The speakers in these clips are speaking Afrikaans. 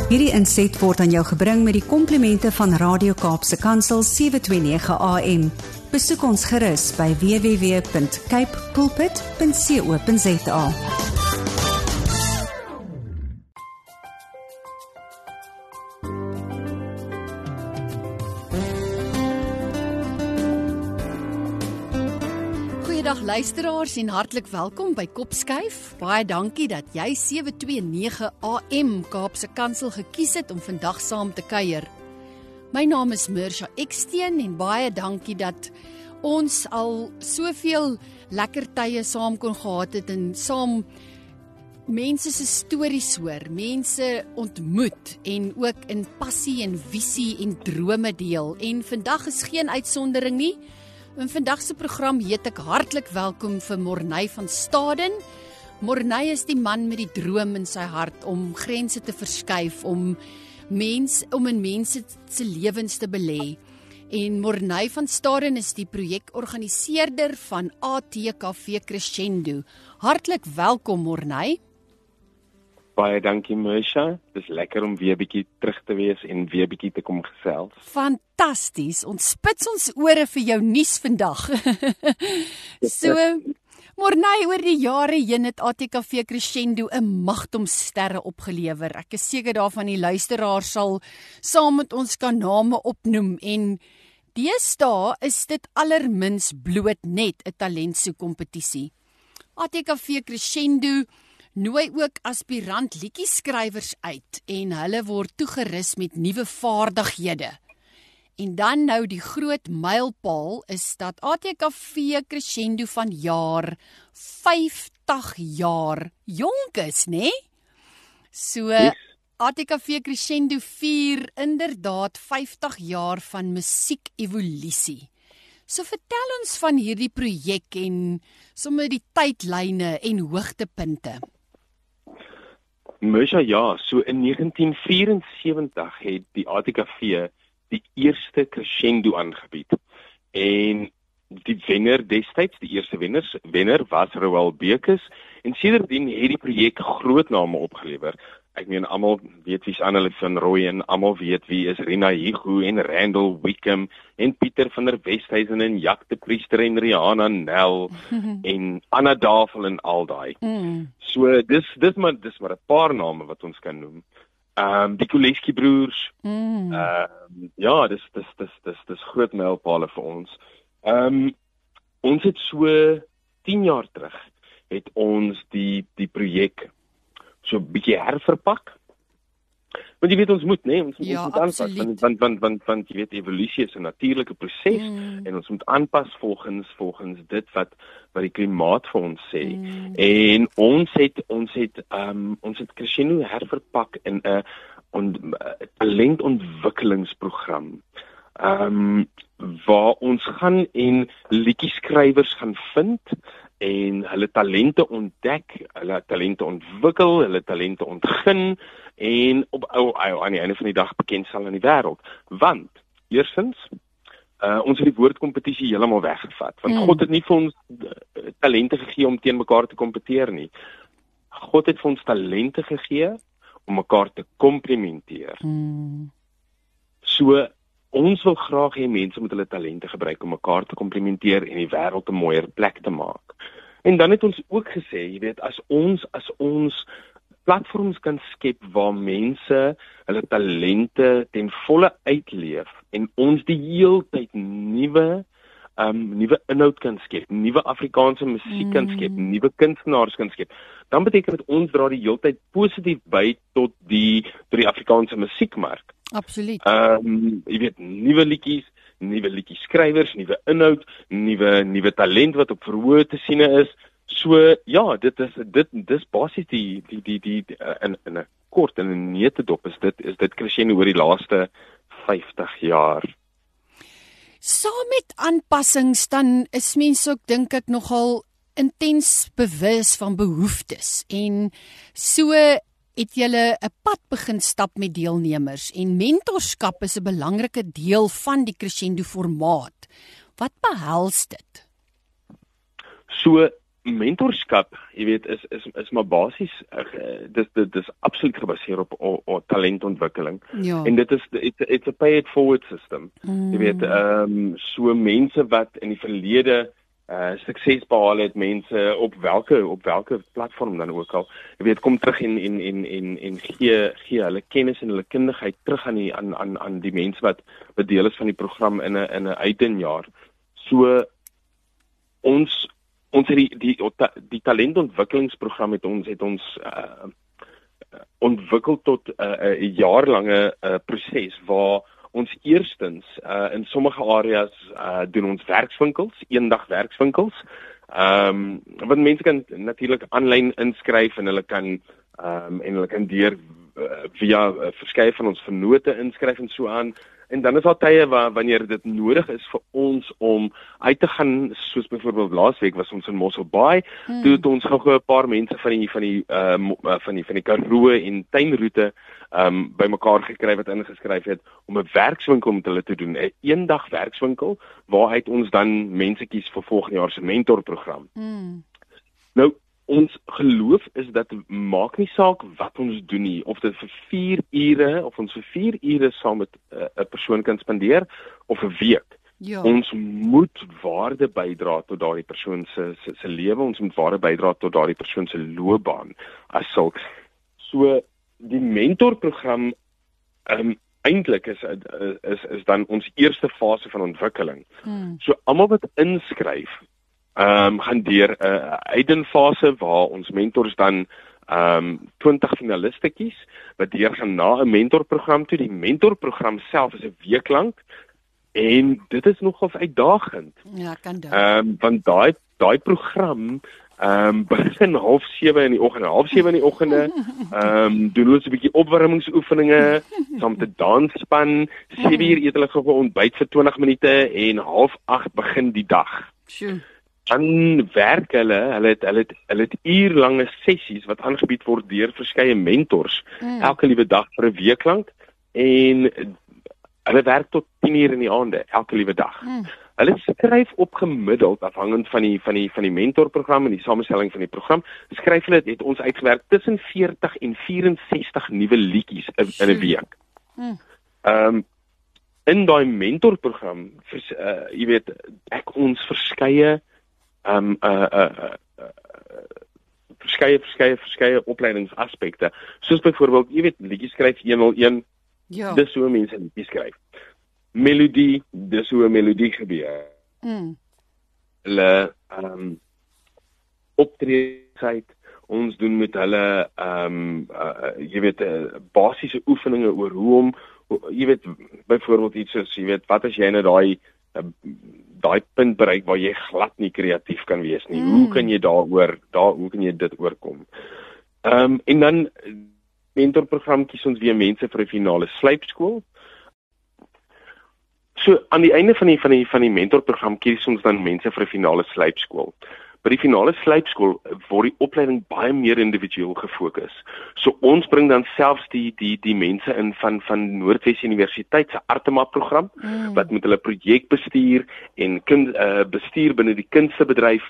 Hierdie inset word aan jou gebring met die komplimente van Radio Kaapse Kansel 729 AM. Besoek ons gerus by www.cape pulpit.co.za. Goeiedag luisteraars en hartlik welkom by Kopskuif. Baie dankie dat jy 729 AM Kaapse Kansel gekies het om vandag saam te kuier. My naam is Mirsha Eksteen en baie dankie dat ons al soveel lekker tye saam kon gehad het en saam mense se stories hoor, mense ontmoet en ook in passie en visie en drome deel. En vandag is geen uitsondering nie. In vandag se program heet ek hartlik welkom vir Morney van Staden. Morney is die man met die droom in sy hart om grense te verskuif, om in mense se lewens te belê. En Morney van Staden is die projekorganiseerder van ATKV Crescendo. Hartlik welkom Morney. Baie dankie Mirsha, dis lekker om weer bietjie terug te wees en weer bietjie te kom gesels. Fantasties, ons spits ons ore vir jou nuus vandag. So, Morney, oor die jare heen het ATKV Crescendo 'n magdom sterre opgelewer. Ek is seker daarvan die luisteraar sal saam met ons kan name opnoem en deesdae is dit allermins bloot net 'n talentsoekkompetisie. ATKV Crescendo nooi ook aspirant liedjieskrywers uit en hulle word toegerus met nuwe vaardighede. En dan nou die groot mylpaal is dat ATKV Crescendo van jaar 50 jaar jonk is, né? So ATKV Crescendo vier inderdaad 50 jaar van musiekevolusie. So vertel ons van hierdie projek en sommer die tydlyne en hoogtepunte. Mirsha, ja, so in 1974 het die ATKV die eerste Crescendo aangebied. En die wenner destyds, die eerste wenner was Roel Bekes en sedertdien het die projek groot name opgelewer. Ek meen almal weet wie's Annelie van Rooi en almal weet wie is Rina Higu en Randall Wickham en Pieter van der Westhuizen en Jack de Priester en Rihanna Nel en Anna Davel en al daai. So dis maar 'n paar name wat ons kan noem. Die Koleski broers. Ja, dis groot mylpale vir ons. Ons het so 10 jaar terug het ons die projek so 'n bietjie herverpak. Want jy weet ons moet, né? Ons moet aanpas want jy weet evolusie is 'n natuurlike proses en ons moet aanpas volgens dit wat die klimaat vir ons sê. En ons het Crescendo herverpak in 'n talentontwikkelingsprogram. Waar ons gaan en liedjieskrywers gaan vind en hulle talente ontdek, hulle talente ontwikkel, hulle talente ontgin en op aan die einde van die dag bekend sal aan die wêreld. Want eerstens, ons het die woordkompetisie heeltemal weggevat, want God het nie vir ons talente gegee om teen mekaar te kompeteer nie. God het vir ons talente gegee om mekaar te komplimenteer. So ons wil graag hê mense moet hulle talente gebruik om mekaar te komplimenteer en die wêreld 'n mooier plek te maak. En dan het ons ook gesê, jy weet, as ons platforms kan skep waar mense hulle talente ten volle uitleef en ons die heeltyd nuwe inhoud kan skep, nuwe Afrikaanse musiek kan skep, nuwe kunstenaars kan skep, dan beteken dit ons dra die heeltyd positief by tot die Afrikaanse musiekmark. Absoluut. Jy weet, nuwe liedjieskrywers, nuwe inhoud, nuwe talent wat op verhoog te sien is. So ja, dit is basies die in 'n kort en 'n neutedop is dit Crescendo oor die laaste 50 jaar. Saam met aanpassings dan is mense ook dink ek nogal intens bewus van behoeftes en so het julle 'n pad begin stap met deelnemers en mentorskap is 'n belangrike deel van die Crescendo formaat. Wat behels dit? So mentorskap, jy weet, is maar basies dis absoluut gebaseer op talentontwikkeling. Ja. En dit is it's a pay it forward system. Jy weet, so mense wat in die verlede sukses behaal het, mense op welke platform dan ook al, jy weet, kom terug en gee hulle kennis en hulle kundigheid terug aan die mense wat deel is van die program in 'n uitdagingjaar. So ons het die talentontwikkelingsprogram het ons ontwikkel tot 'n jaarlange proses waar ons eerstens in sommige areas doen ons werkswinkels, eendag werkswinkels. Want mense kan natuurlik aanlyn inskryf en hulle kan deur via verskeie van ons vennote inskryf en so aan. En dan is daar tye wanneer dit nodig is vir ons om uit te gaan, soos byvoorbeeld laasweek was ons in Mossel Bay, toe het ons gou 'n paar mense van die Karoo en tuinroete bymekaar gekry wat ingeskryf het om 'n werkswinkel met hulle te doen, 'n eendag werkswinkel waaruit ons dan mense kies vir volgende jaar se mentorprogram. Nou ons geloof is dat maak nie saak wat ons doen nie, of dit vir 4 ure of ons vir 4 ure saam met 'n persoon kan spandeer of 'n week. Ja. Ons moet waarde bydra tot daardie persoon se lewe, ons moet waarde bydra tot daardie persoon se loopbaan as sulks. So die mentorprogram eintlik is dan ons eerste fase van ontwikkeling. So almal wat inskryf gaan deur 'n uitdagingfase waar ons mentors dan 20 finaliste kies wat deur gaan na 'n mentorprogram toe. Die mentorprogram self is 'n week lank en dit is nogals uitdagend. Ja, kan dit. Want daai program begin 6:30 in die oggend, 6:30 in die oggende, doen ons 'n bietjie opwarmingsoefeninge, saam met 'n dansspan, 7:00 eet hulle gou 'n ontbyt vir 20 minute en 7:30 begin die dag. Sjoe. Dan werk hulle het uurlange sessies wat aangebied word deur verskeie mentors, elke liewe dag vir 'n week lank, en hulle werk tot 10:00 in die aande, elke liewe dag. Hulle skryf op gemiddeld, afhangend van die mentorprogram en die samestelling van die program, skryf hulle, het ons uitgewerk, tussen 40 en 64 nuwe liedjies in 'n week. In daai mentorprogram, jy weet, ek ons verskeie opleidingsaspekte, soos byvoorbeeld, jy weet, liedjies skryf 101, Ja. dis hoe mense liedjies skryf. Melodie, dis hoe 'n melodie gebeur. Hulle optreedsheid, ons doen met hulle jy weet, basiese oefeninge oor hoe om, jy weet, byvoorbeeld iets soos, jy weet, wat as jy nou daai punt bereik waar jy glad nie kreatief kan wees nie. Hoe kan jy hoe kan jy dit oorkom? En dan mentorprogram kies ons weer mense vir 'n finale slypskool. So aan die einde van die mentorprogram kies ons dan mense vir 'n finale slypskool. By die finale slypskool word die opleiding baie meer individueel gefokus. So ons bring dan selfs die mense in van Noordwes Universiteit se Artema-program wat met hulle projekbestuur en bestuur binne die kunstebedryf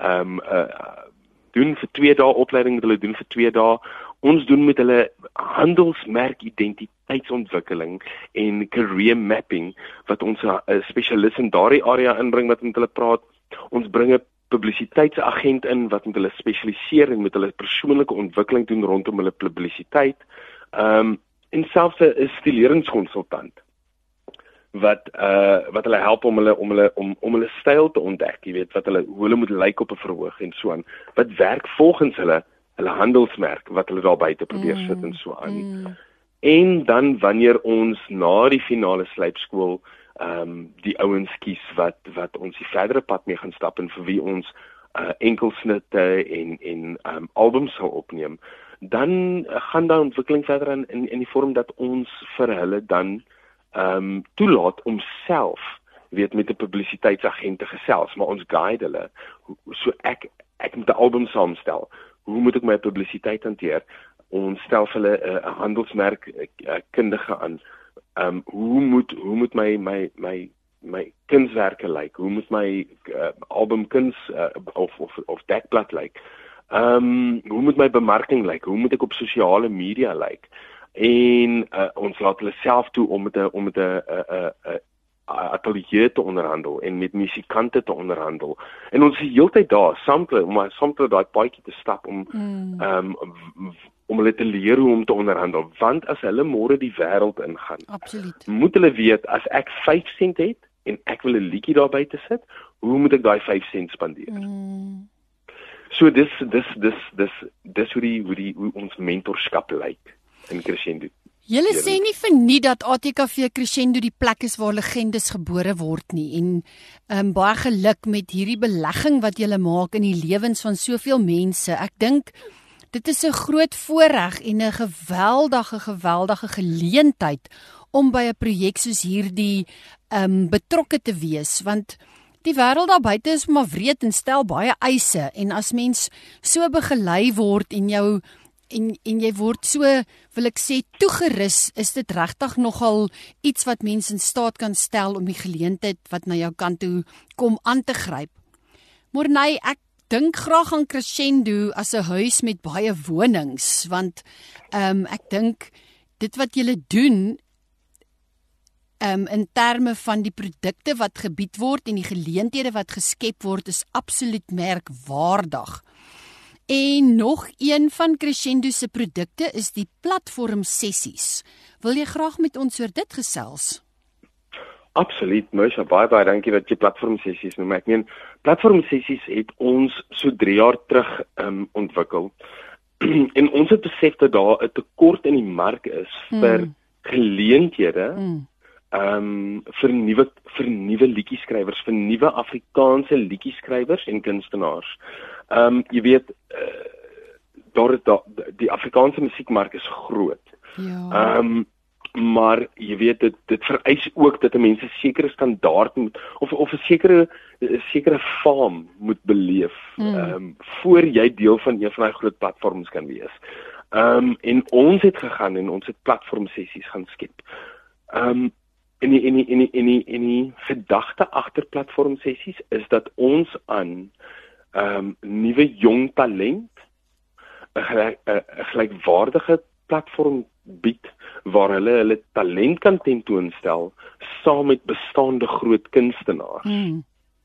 doen vir 2 dae opleiding, wat hulle doen vir 2 dae. Ons doen met hulle handelsmerk identiteitsontwikkeling en career mapping wat ons 'n spesialis in daardie area inbring wat met hulle praat. Ons bring 'n publisiteitsagent in wat met hulle spesialiseer en met hulle persoonlike ontwikkeling doen rondom hulle publisiteit. En selfs 'n stileringskonsultant wat hulle help om hulle styl te ontdek, jy weet, hoe hulle moet lyk op 'n verhoog en so aan. Wat werk volgens hulle handelsmerk wat hulle daar buite probeer sit en so aan. En dan wanneer ons na die finale slypskool die ouens kies wat ons die verdere pad mee gaan stap en vir wie ons enkelsnitte en albums sal opneem, dan gaan daai ontwikkeling verder in die vorm dat ons vir hulle dan toelaat om self, weet, met 'n publisiteitsagent te gesels, maar ons guide hulle. So ek moet 'n album saamstel. Hoe moet ek my publisiteit hanteer? Ons stel vir hulle 'n handelsmerk kundige aan. Hoe moet my my kunswerke lyk? Hoe moet my albumkuns of dekblad lyk? Hoe moet my bemarking lyk? Hoe moet ek op sosiale media lyk? En ons laat hulle self toe om met 'n atelier te onderhandel en met musikante te onderhandel. En ons is heeltyd daar, saam met daai paadjie te stap om hulle te leer hoe om te onderhandel. Want as hulle môre die wêreld ingaan, Absoluut. moet hulle weet, as ek 5 sent het en ek wil 'n liedjie daar buite sit, hoe moet ek daai 5 sent spandeer? So dis hoe ons mentorskap lyk in Crescendo. Julle sê nie vir nie dat ATKV Crescendo die plek is waar legendes gebore word nie en baie geluk met hierdie belegging wat julle maak in die lewens van soveel mense. Ek dink dit is 'n groot voorreg en 'n geweldige geleentheid om by 'n projek soos hierdie betrokke te wees, want die wêreld daar buite is maar wreed en stel baie eise, en as mens so begelei word en jy word so, wil ek sê, toegerus, is dit regtig nogal iets wat mens in staat kan stel om die geleentheid wat na jou kant toe kom aan te gryp. Morney, ek dink graag aan Crescendo as 'n huis met baie wonings, want ek dink dit wat julle doen in terme van die produkte wat gebied word en die geleenthede wat geskep word, is absoluut merkwaardig. En nog een van Crescendo se produkte is die platform sessies. Wil jy graag met ons oor dit gesels? Absoluut, Meusha, baie dankie dat jy platform sessies noem. Ek meen, platform sessies het ons so 3 jaar terug ontwikkel. En ons het besef dat daar 'n tekort in die mark is vir geleenthede vir nuwe liedjieskrywers, vir nuwe Afrikaanse liedjieskrywers en kunstenaars. Jy weet, die Afrikaanse musiekmark is groot. Ja. Maar jy weet, dit vereis ook dat 'n mens 'n sekere standaard moet of 'n sekere faam moet beleef voor jy deel van een van daai groot platforms kan wees. En ons het gegaan en ons het platform sessies gaan skep. En die gedagte agter platform sessies is dat ons aan nuwe jong talent 'n gelykwaardige platform bied waar hulle talent kan tentoonstel saam met bestaande groot kunstenaars.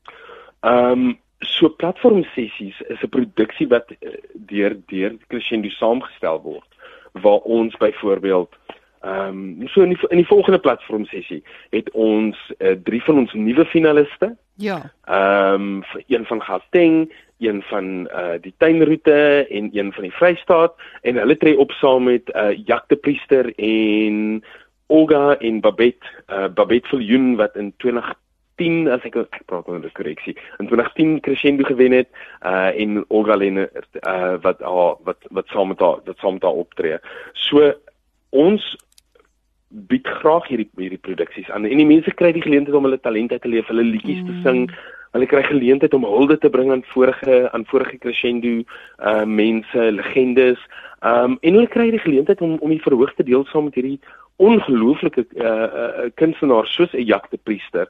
So platform sessies is 'n produksie wat deur Crescendo saamgestel word, waar ons byvoorbeeld so in die volgende platform sessie het ons 3 van ons nuwe finaliste. Ja. Een van Gauteng, een van die tuinroete en een van die Vrystaat, en hulle tree op saam met Jack de Priester en Olga en Babette Viljoen wat in 2010, as ek praat met 'n korreksie, in 2010 Crescendo gewen het, en Olga Lennert wat saam met haar optree. So ons bied graag hierdie produksies aan, en die mense kry die geleentheid om hulle talent uit te leef, hulle liedjies te sing, hulle kry geleentheid om hulde te bring aan vorige Crescendo mense, legendes, en hulle kry die geleentheid om die verhoog te deel saam met hierdie ongelooflike kunstenaars soos 'n Jack de Priester.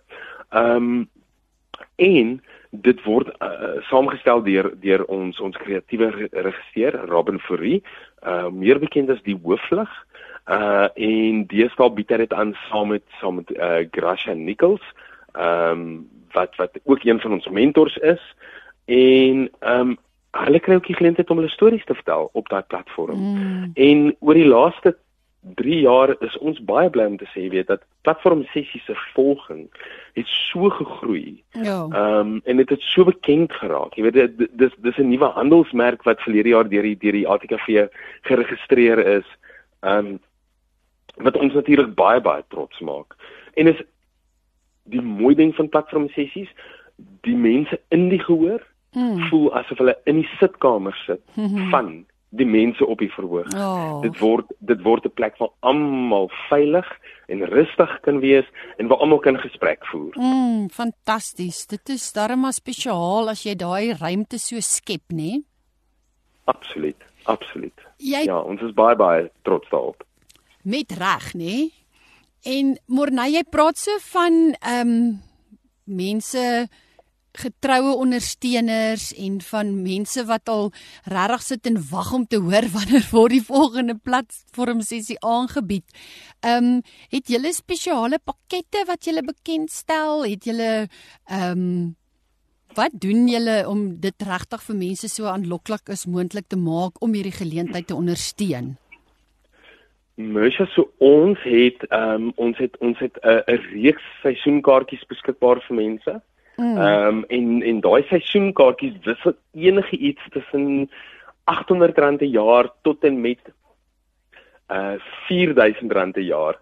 En dit word saamgestel deur ons kreatiewe regisseur Robin Fourie, meer bekend as die Hooflig. En deesdae bied hy dit aan saam met Gracia Nichols, wat ook een van ons mentors is, en hulle kry ook die geleentheid om hulle stories te vertel op daai platform. En oor die laaste 3 jaar is ons baie bly om te sê, weet, dat platform sessies se volging het so gegroei. Ja. En dit het so bekend geraak. Jy weet, dis 'n nuwe handelsmerk wat verlede jaar deur die ATKV geregistreer is. Wat ons natuurlik baie trots maak. En is die mooi ding van platform sessies, die mense in die gehoor voel asof hulle in die sitkamer sit van die mense op die verhoog. Dit word 'n plek waar almal veilig en rustig kan wees en waar almal kan gesprek voer. Fantasties. Dit is darem maar spesiaal as jy daai ruimte so skep, né? Absoluut. Ja, ons is baie trots daarop. Met reg, né? En Morney, jy praat so van mense getroue ondersteuners en van mense wat al regtig sit en wag om te hoor wanneer word die volgende platform sessie aangebied. Het julle spesiale pakkette wat julle bekendstel? Het julle wat doen julle om dit regtig vir mense so aanloklik as moontlik te maak om hierdie geleentheid te ondersteun? Meesha, so ons het 'n reeks seisoenkaartjies beskikbaar vir mense. En daai seisoenkaartjies wissel enige iets tussen R800 'n jaar tot en met R4000 'n jaar.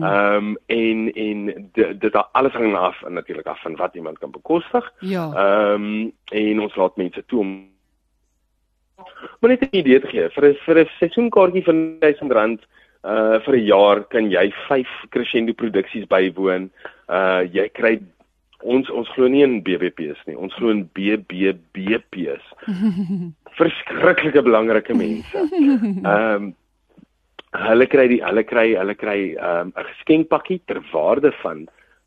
En dit alles hang af natuurlik af van wat iemand kan bekostig. Ja. En ons laat mense toe om maar net 'n idee te gee. Vir 'n seisoenkaartjie van R1000 vir 'n jaar kan jy 5 Crescendo produksies bywoon. Jy kry ons glo nie in BBP's nie. Ons glo in BBBP's. Verskriklike belangrike mense. Hulle kry 'n geskenkpakkie ter waarde van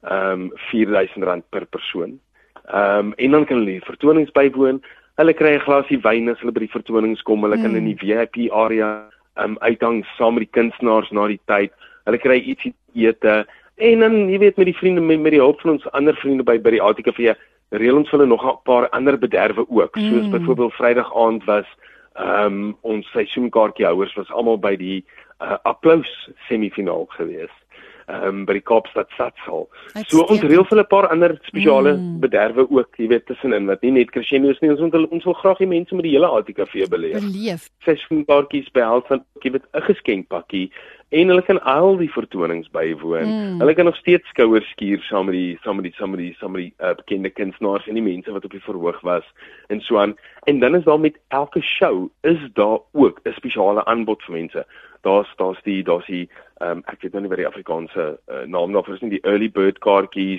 R4000 per persoon. En dan kan hulle vertonings bywoon. Hulle kry 'n glasie wyn as hulle by die vertonings kom. Hulle kan in die VIP area uithang saam met die kunstenaars na die tyd. Hulle kry ietsie ete. En dan, jy weet, met die vriende, met die hulp van ons ander vriende by die ATKV, reël ons hulle nog 'n paar ander bederwe ook. Soos byvoorbeeld Vrydag aand was ons seisoenkaartjiehouers was almal by die Applaus semifinaal gewees. By die Kaapstad Stadsaal. So ons reël vir 'n paar ander spesiale bederwe ook, jy weet, tussenin wat nie net Crescendo's nie, ons wil graag die mense met die hele ATKV beleef. Seisoenkaartjies behels dan ook, jy weet, 'n geskenkpakkie en hulle kan al die vertonings bywoon. Hulle kan nog steeds skouers skuur saam met die bekende kunstenaars en die mense wat op die verhoog was en so aan. En dan is daar met elke show is daar ook 'n spesiale aanbod vir mense. Daar's die ek weet nou nie wat die Afrikaanse naam daarvoor is nie, die early bird kaartjies.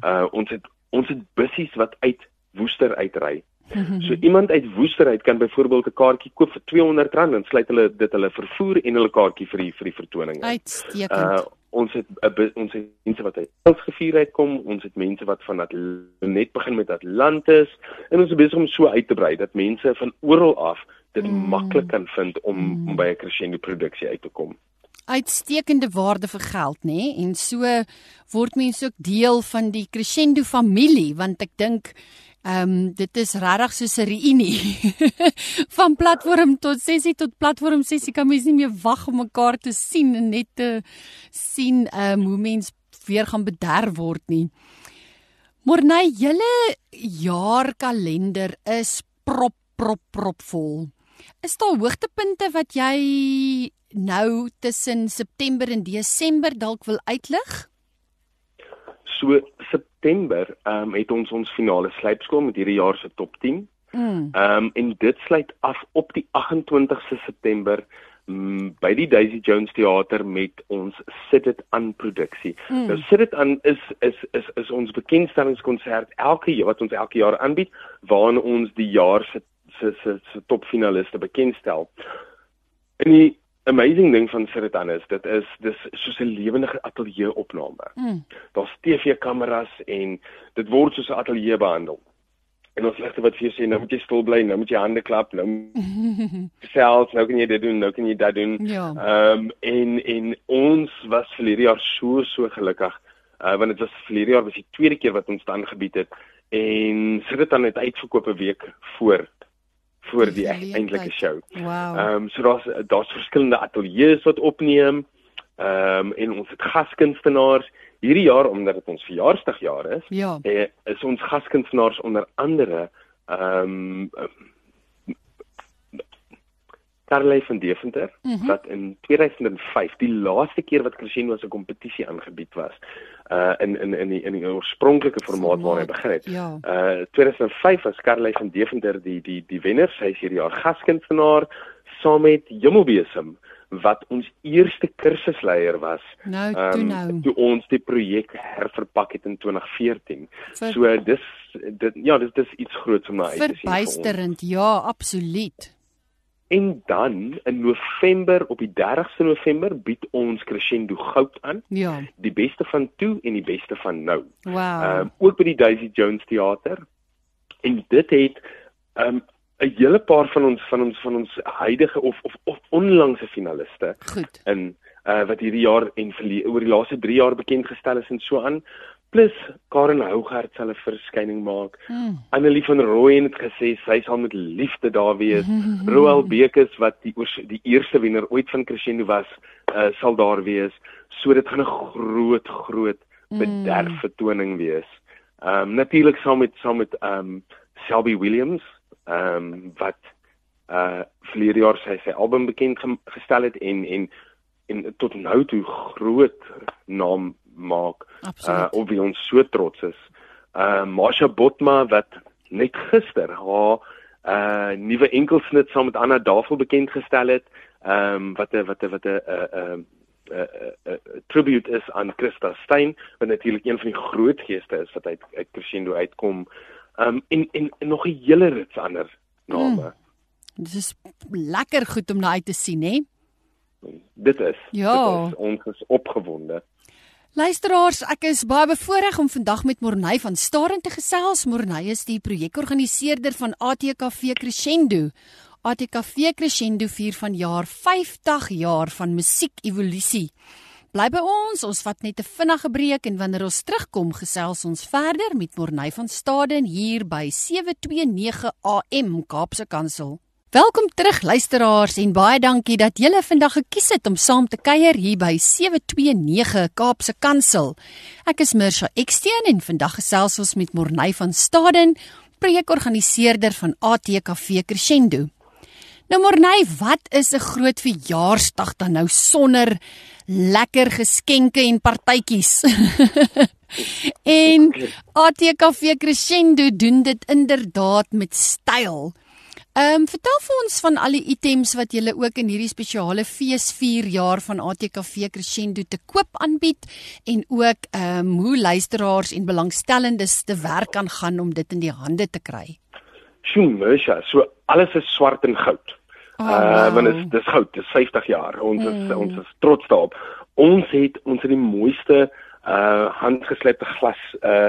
Ons het bussies wat uit Woester uitry. So iemand uit Woester uit kan byvoorbeeld 'n kaartjie koop vir R200 en sluit hulle vervoer en hulle kaartjie vir die vertoning. Uitstekend. Ons het mense wat uit Elsgevier uitkom, ons het mense wat van net begin met Atlantis en ons is besig om so uit te brei dat mense van oral af dit maklik kan vind om by 'n Crescendo produksie uit te kom. Uitstekende waarde vir geld, nê? En so word mense ook deel van die Crescendo familie, want ek dink dit is regtig soos 'n reunie. Van platform tot sessie tot platform sessie kan mens nie meer wag om mekaar te sien en net te sien hoe mens weer gaan bederf word nie. Morney, julle jaarkalender is prop vol. Is daar hoogtepunte wat jy nou tussen September en Desember dalk wil uitlig? So September het ons finale slypskool met hierdie jaar se top 10. En dit sluit af op die 28ste September by die Daisy Jones Theater met ons Sit Dit Aan produksie. Nou Sit Dit Aan is ons bekendstellingskonsert wat ons elke jaar aanbied, waarin ons die jaar se topfinaliste bekendstel. En die amazing ding van Sit Dit Aan is dis soos 'n lewendige ateljee-opname. Daar's TV-kameras en dit word soos 'n ateljee behandel. En ons ligte wat vir jou sê, nou moet jy stil bly, nou moet jy hande klap, nou selfs, nou kan jy dit doen, nou kan jy dat doen. Ja. En ons was verlede jaar so gelukkig, want dit was verlede jaar was die tweede keer wat ons dit aangebied het en Sit Dit Aan het uitverkoop 'n week voor die eintlike show. Wow. So daar's verskillende ateljee's wat opneem, en ons het gaskunstenaars. Hierdie jaar, omdat dit ons verjaarsdagjaar is, is ons gaskunstenaars onder andere Karley van Deventer, wat in 2005, die laaste keer wat Crescendo as 'n kompetisie aangebied was, in die oorspronklike formaat waar hy begin het. 2005 was Karley van Deventer die wenner. Sy is hierdie jaar gaskunstenaar saam met Hemelbesem, wat ons eerste kursusleier was, toe ons die projek herverpak het in 2014. So dis iets groots om na uit te sien. Verbuisterend, ja, absoluut. En dan in November, op die 30ste November, bied ons Crescendo Goud aan. Ja. Die beste van toe en die beste van nou. Wow. Ook by die Daisy Jones Theater. En dit het 'n hele paar van ons huidige of onlangse finaliste Goed. in wat hierdie jaar en oor die laaste 3 jaar bekend gestel is en so aan. Plus Karen Hougaard sal 'n verskyning maak. Annelie van Rooyen het gesê sy sal met liefde daar wees. Roel Bekes wat die eerste wenner ooit van Crescendo was, sal daar wees. So dit gaan 'n groot bederf vertoning wees. Natuurlik saam met Selby Williams, wat verlede jaar sy album bekend gestel het en tot nou toe groot naam maak, op wie ons so trots is. Masha Botma wat net gister haar nuwe enkelsnit saam met Anna Davel bekend gestel het, wat 'n tribute is aan Christa Stein, wat natuurlik een van die groot geeste is wat uit Crescendo uitkom, en nog 'n hele rits ander name. Dit is lekker goed om na uit te sien, hè? Dit is. Ja. Ons is opgewonde. Luisteraars, ek is baie bevoorreg om vandag met Morney van Staden te gesels. Morney is die projekorganiseerder van ATKV Crescendo. ATKV Crescendo vier vanjaar 50 jaar van musiekevolusie. Bly by ons vat net 'n vinnige breek en wanneer ons terugkom, gesels ons verder met Morney van Staden hier by 729 AM Kaapse Kansel. Welkom terug luisteraars en baie dankie dat julle vandag gekies het om saam te kuier hier by 729 Kaapse Kansel. Ek is Mirsha Eksteen en vandag gesels ons met Morney van Staden, projekorganiseerder van ATKV Crescendo. Nou Morney, wat is 'n groot verjaarsdag dan nou sonder lekker geskenke en partytjies? En ATKV Crescendo doen dit inderdaad met styl. Vertel vir ons van al die items wat julle ook in hierdie spesiale fees 4 jaar van ATKV Crescendo te koop aanbied en ook hoe luisteraars en belangstellendes te werk kan gaan om dit in die hande te kry. Sjoe, so alles is swart en goud. Wow. Want dis goud, dis 50 jaar. Ons is trots daarop. Ons het die mooiste handgeslepte glas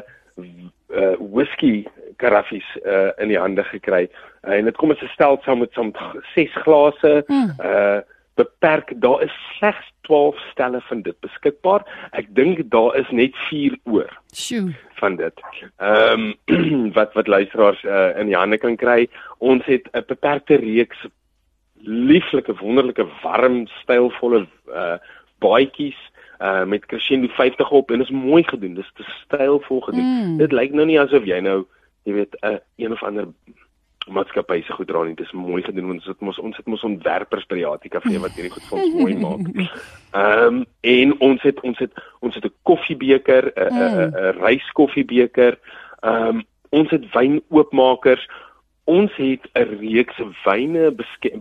whisky karaffies in die hande gekry. En dit kom as 'n stel saam met 6 glase, beperk. Daar is slegs 12 stelle van dit beskikbaar. Ek dink daar is net 4 oor. Sjoe. Van dit. Wat luisteraars in die hande kan kry. Ons het 'n beperkte reeks lieflike, wonderlike, warm, stylvolle baadjies met Crescendo 50 op en is mooi gedoen. Dis te stylvol gedoen. Dit lyk nou nie asof jy nou, jy weet, een of ander maatskappy se goed dra nie. Dis mooi gedoen. Ons het mos ontwerpers by die ATKV wat hierdie goed vir ons mooi maak. En ons het 'n koffiebeker, 'n ryskoffibeker. Ons het wynoopmakers. Ons het 'n reeks wyne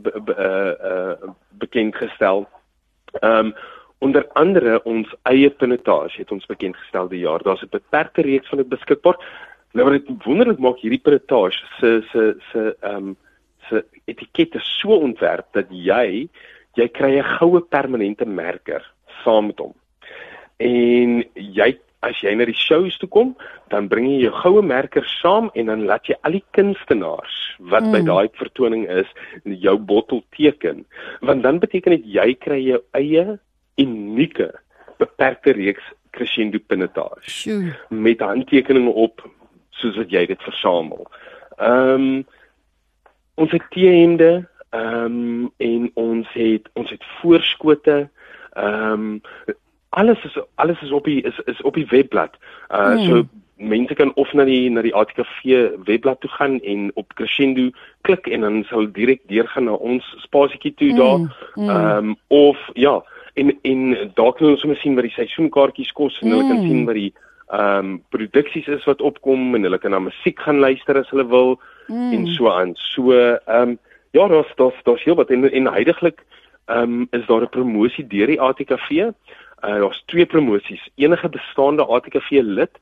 bekend gestel. Onder andere ons eie pinotage het ons bekend gestel die jaar. Daar's 'n beperkte reeks van dit beskikbaar. Nou wat dit wonderlik maak, hierdie pinotage se etiket is so ontwerp dat jy kry 'n goue permanente merker saam met hom. En as jy na die shows toe kom, dan bring jy jou goue merker saam en dan laat jy al die kunstenaars wat by daai vertoning is, jou bottel teken. Want dan beteken dit jy kry jou eie unieke beperkte reeks Crescendo pinotage met handtekeninge op soos wat jy dit versamel. Ons het teehemde en ons het voorskote. Alles is op die webblad. So mense kan of na die ATKV webblad toe gaan en op Crescendo klik en dan sal direk deurgaan na ons spasietjie toe daar. Of ja, en daar kan ons sommer sien wat die seisoenkaartjies kos en hulle kan sien wat die produksies is wat opkom en hulle kan na musiek gaan luister as hulle wil en so aan. So ja, daar's heel wat en huidiglik is daar 'n promosie deur die ATKV. Daar's 2 promosies. Enige bestaande ATKV lid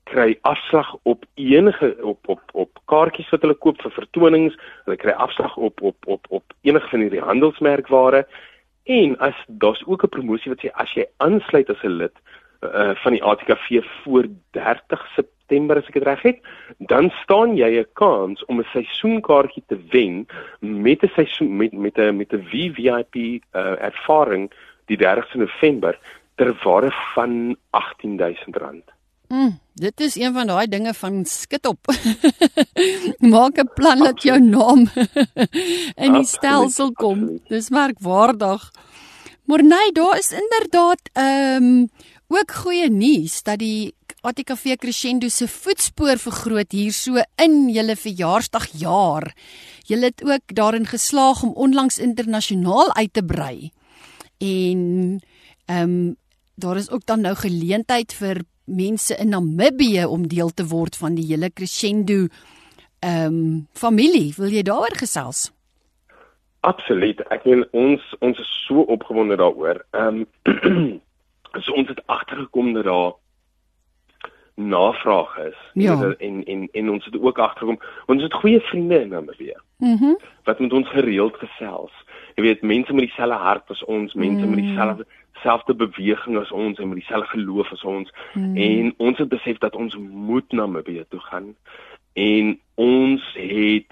kry afslag op enige op kaartjies wat hulle koop vir vertonings, hulle kry afslag op enige van hierdie handelsmerkware. En as daar's ook 'n promosie wat sê as jy aansluit as 'n lid van die ATKV voor 30 September as ek dit reg het, dan staan jy 'n kans om 'n seisoenkaartjie te wen met 'n seisoen met 'n VVIP ervaring die 30ste November ter waarde van R18,000. Dit is een van daai dinge van skit op. Maak 'n plan dat jou naam in die stelsel kom. Absoluut. Dis merkwaardig. Maar nee, daar is inderdaad ook goeie nuus dat die ATKV Crescendo se voetspoor vergroot hier so in julle verjaarsdagjaar. Julle het ook daarin geslaag om onlangs internasionaal uit te brei. En daar is ook dan nou geleentheid vir mense in Namibië om deel te word van die hele Crescendo familie. Wil jy daaroor gesels? Absoluut. Ek meen ons is so opgewonde daaroor. So ons het agtergekom dat daar navraag is. Ja. En ons het ook agtergekom, ons het goeie vriende in Namibië. Wat met ons gereeld gesels. Jy weet, mense met dieselfde hart as ons, mense met dieselfde beweging as ons en met dieselfde geloof as ons. En ons het besef dat ons moet Namibië toe gaan. En ons het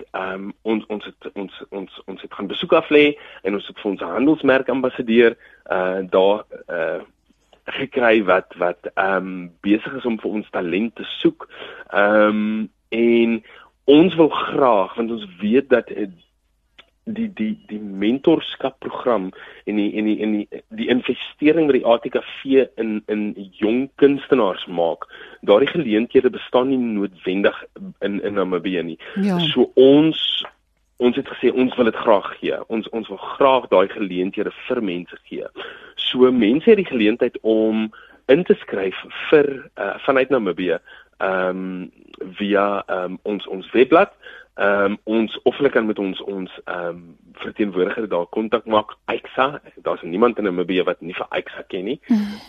ons het gaan besoek aflê en ons het vir ons handelsmerk ambassadeur daar gekry wat besig is om vir ons talent te soek. En ons wil graag, want ons weet dat die mentorskapprogram en die investering wat die ATKV in jong kunstenaars maak, daardie geleenthede bestaan nie noodwendig in Namibië nie. Ja. So ons het gesê ons wil dit graag gee. Ons wil graag daai geleenthede vir mense gee. So mense het die geleentheid om in te skryf vir vanuit Namibië via ons webblad. Of hulle kan met ons verteenwoordiger daar kontak maak. AICSA, daar's niemand in Namibië wat nie vir AICSA ken nie.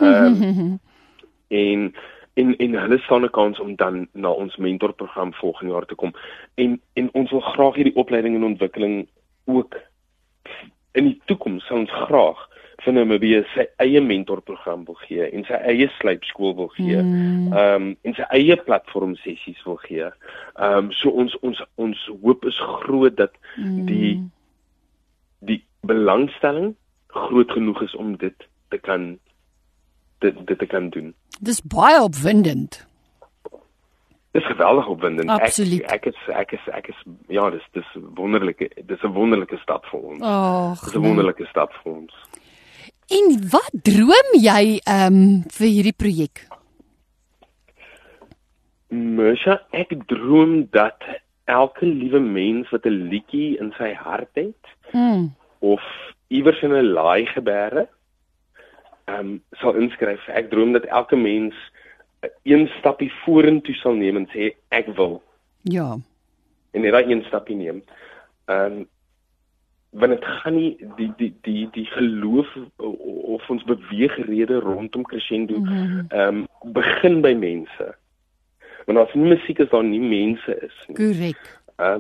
En hulle staan 'n kans om dan na ons mentorprogram volgende jaar te kom. En ons wil graag hierdie opleiding en ontwikkeling ook in die toekoms sal ons graag vir Namibië sy eie mentorprogram wil gee en sy eie slypskool wil gee. En sy eie platform sessies wil gee. So ons hoop is groot dat die belangstelling groot genoeg is om dit te kan doen. Dis baie opwindend. Dis geweldig opwindend. Absoluut. Ek is ja, dis wonderlike. Dis 'n wonderlike stap vir ons. Dis 'n wonderlike stap vir ons. En wat droom jy vir hierdie projek? Mersha, ek droom dat elke liewe mens wat 'n liedjie in sy hart het, of iewers in 'n laai gebeure, sal inskryf. Ek droom dat elke mens een stappie vorentoe sal neem en sê ek wil. Ja. En net daai een stappie neem. Want dit gaan nie die geloof of ons beweegrede rondom Crescendo begin by mense. Want as nie musiek is, daar nie mense is nie. Korrek.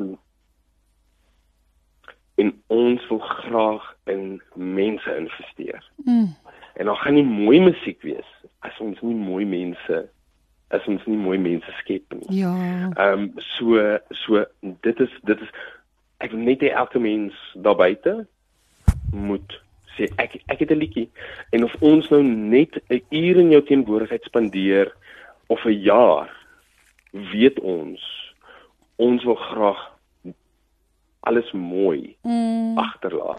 En ons wil graag in mense investeer. En dan gaan nie mooi musiek wees as ons nie mooi mense skep nie. Ja. So dit is ek wil net hê elke mens daar buite moet sê ek het 'n liedjie, en of ons nou net 'n uur in jou teenwoordigheid spandeer of 'n jaar, weet ons wil graag alles mooi agterlaat.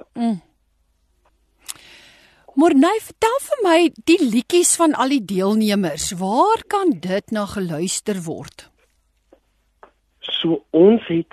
Maar nee, vertel vir my die liedjies van al die deelnemers. Waar kan dit na geluister word? So ons het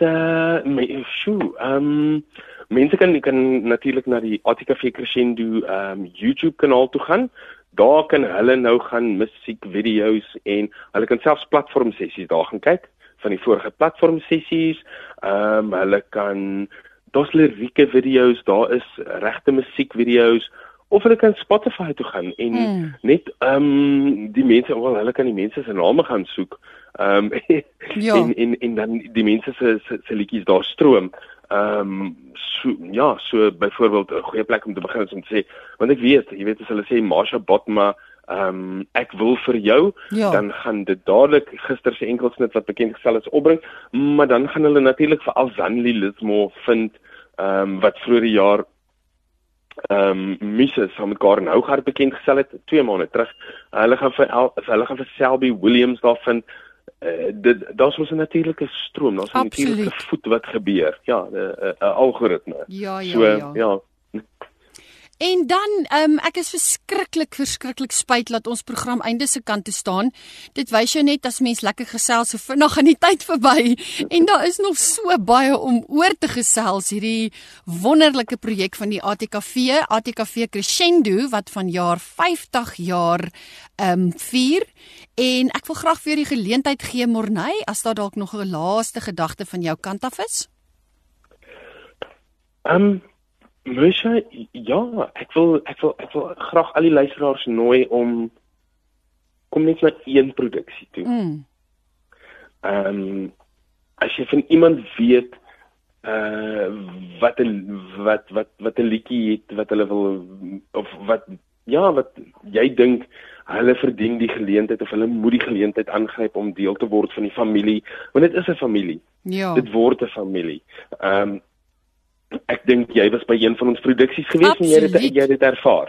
mense kan natuurlik na die ATKV Crescendo YouTube kanaal toe gaan. Daar kan hulle nou gaan musiekvideo's en hulle kan selfs platform sessies daar gaan kyk van die vorige platform sessies. Hulle kan daar's lirieke video's, daar is regte musiekvideo's of hulle kan Spotify toe gaan en net die mense, wel hulle kan die mense se name gaan soek. Ja. En dan die mense se liedjies daar stroom. So byvoorbeeld 'n goeie plek om te begin is om te sê, want ek weet, jy weet as hulle sê Marsha Botma, ek wil vir jou, dan gaan dit dadelik gister se enkelsnit wat bekend gestel is opbring, maar dan gaan hulle natuurlik vir Alzanli Lismore vind, wat vroeër die jaar Muse saam met Karen Hougaard bekend gestel het 2 maande terug. Hulle gaan vir Selby Williams daar vind. Daar's ons 'n natuurlike stroom, daar's 'n natuurlike voet wat gebeur. Ja, 'n algoritme. Ja. En dan, ek is verskriklik spyt dat ons program einde se kant toe staan. Dit wys jou net as mens lekker gesels, so vinnig gaan die tyd verby. En daar is nog so baie om oor te gesels, hierdie wonderlike projek van die ATKV Crescendo, wat vanjaar 50 jaar vier. En ek wil graag vir jou die geleentheid gee, Morney, as daar dalk nog 'n laaste gedagte van jou kant af is. Marsha, ja, ek wil graag al die luisteraars nooi om kom net na een produksie toe. As jy van iemand weet wat 'n liedjie het wat hulle wil, of wat jy dink hulle verdien die geleentheid of hulle moet die geleentheid aangryp om deel te word van die familie, want dit is 'n familie. Ja. Dit word 'n familie. Ek dink jy was by een van ons produksies gewees. Absoluut. En jy het dit ervaar.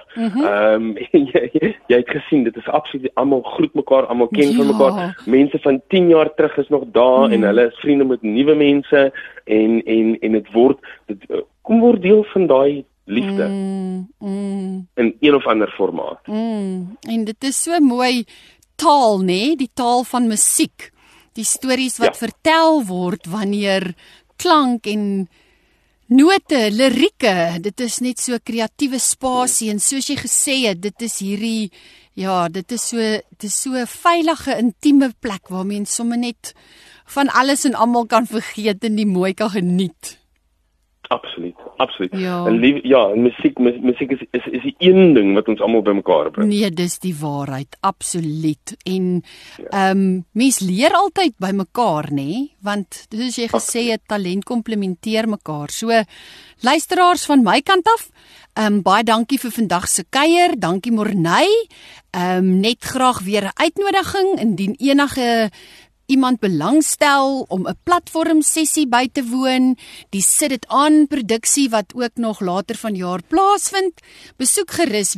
Jy het gesien, dit is absoluut, almal groet mekaar, almal ken van mekaar. Mense van 10 jaar terug is nog daar en hulle is vriende met nuwe mense en dit kom word deel van daai liefde in een of ander formaat. En dit is so mooi taal, nê? Die taal van musiek. Die stories wat vertel word wanneer klank en note, lirieke, dit is net so kreatiewe spasie en soos jy gesê het, dit is hierdie, dit is so 'n veilige, intieme plek waar mens sommer net van alles en almal kan vergeet en die mooi kan geniet. Absoluut. Ja. En musiek is die een ding wat ons almal bymekaar bring. Nee, dis die waarheid, absoluut. En mens leer altyd by mekaar, nê? Want soos jy gesê het, talent komplementeer mekaar. So luisteraars van my kant af, baie dankie vir vandag se kuier. Dankie Morney. Net graag weer 'n uitnodiging indien enige iemand belangstel om 'n platform sessie by te woon, die Sit Dit Aan produksie wat ook nog later vanjaar plaasvind, besoek gerus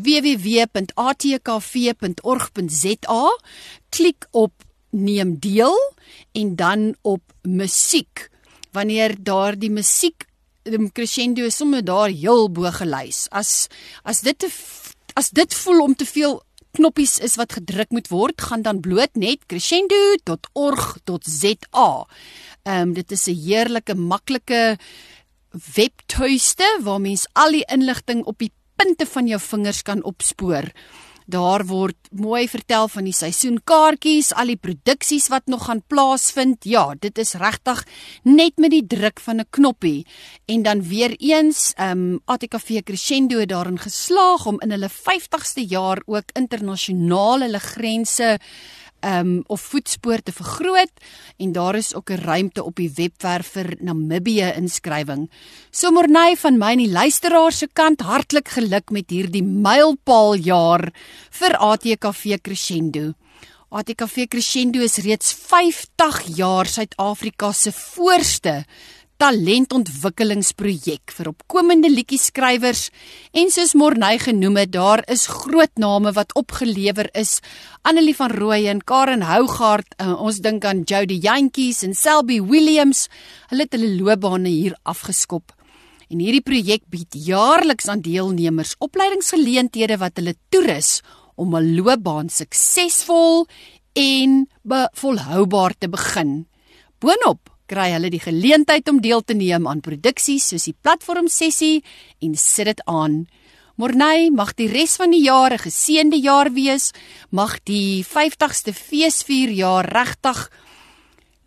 www.atkv.org.za, klik op neem deel en dan op musiek. Wanneer daar die musiek Crescendo is sommer daar heel bo gelys. As dit voel om te veel knoppies is wat gedruk moet word, gaan dan bloot net crescendo.org.za. Dit is 'n heerlike, maklike webtuiste waar mens al die inligting op die punte van jou vingers kan opspoor. Daar word mooi vertel van die seisoenkaartjies, al die produksies wat nog gaan plaasvind. Ja, dit is regtig net met die druk van 'n knoppie. En dan weer eens, ATKV Crescendo het daarin geslaag om in hulle 50ste jaar ook internasionaal hulle grense of voetspoor te vergroot, en daar is ook 'n ruimte op die webwerf vir Namibië inskrywing. So Morney, van my en die luisteraar se kant, hartlik geluk met hierdie mylpaaljaar vir ATKV Crescendo. ATKV Crescendo is reeds 50 jaar Suid-Afrika se voorste talentontwikkelingsprojek vir opkomende liedjieskrywers, en soos Morney genoem het, daar is groot name wat opgelewer is. Annelie van Rooyen, Karen Hougaard, ons dink aan Jody Jantjies en Selby Williams, hulle het hulle loopbane hier afgeskop. En hierdie projek bied jaarliks aan deelnemers opleidingsgeleenthede wat hulle toerus om 'n loopbaan suksesvol en volhoubaar te begin. Boonop kry hulle die geleentheid om deel te neem aan produksies soos die platformsessie en Sit Dit Aan. Morney, mag die res van die jaar 'n geseënde jaar wees, mag die 50ste feesvierjaar regtig net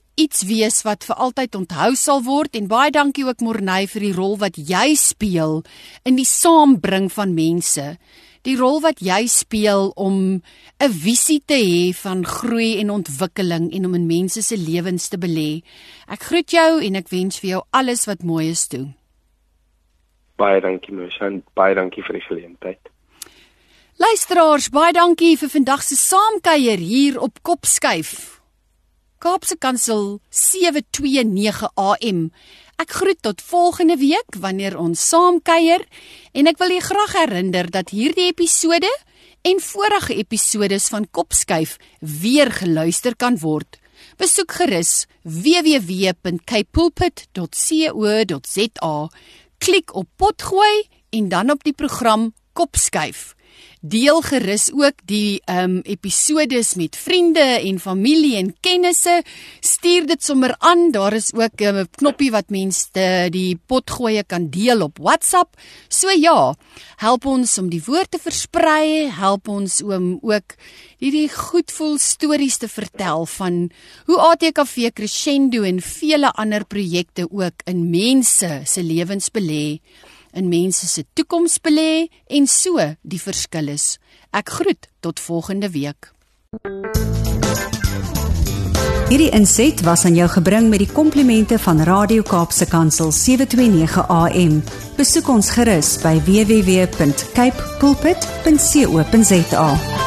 iets wees wat vir altyd onthou sal word en baie dankie ook Morney vir die rol wat jy speel in die saambring van mense. Die rol wat jy speel om 'n visie te hê van groei en ontwikkeling en om in mense se lewens te belê. Ek groet jou en ek wens vir jou alles wat mooi is toe. Baie dankie Marsha, en baie dankie vir die geleentheid. Luisteraars, baie dankie vir vandag se saamkuier hier op Kopskuif. Kaapse Kansel 729 AM. Ek groet tot volgende week wanneer ons saamkuier en ek wil julle graag herinner dat hierdie episode en vorige episodes van Kopskuif weer geluister kan word. Besoek gerus www.capepulpit.co.za, klik op potgooi en dan op die program Kopskuif. Deel gerus ook die episodes met vriende en familie en kennisse. Stuur dit sommer aan. Daar is ook 'n knoppie wat mense die potgoeie kan deel op WhatsApp. So ja, help ons om die woord te versprei, help ons om ook hierdie goedvoel stories te vertel van hoe ATKV Crescendo en vele ander projekte ook in mense se lewens belê, in mense se toekoms belê en so die verskil is. Ek groet tot volgende week. Hierdie inset was aan jou gebring met die komplimente van Radio Kaapse Kansel 729 AM. Besoek ons gerus by www.capepulpit.co.za.